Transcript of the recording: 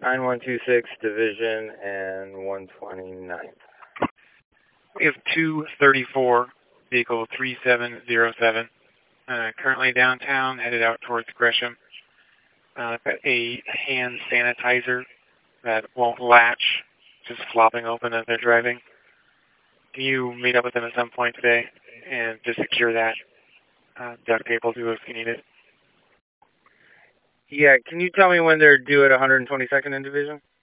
9126 Division and 129th. We have 234, vehicle 3707, currently downtown, headed out towards Gresham. Got a hand sanitizer that won't latch, just flopping open as they're driving. Can you meet up with them at some point today and just secure that? Duct tape will do if you need it. Yeah, can you tell me when they're due at 122nd and Division?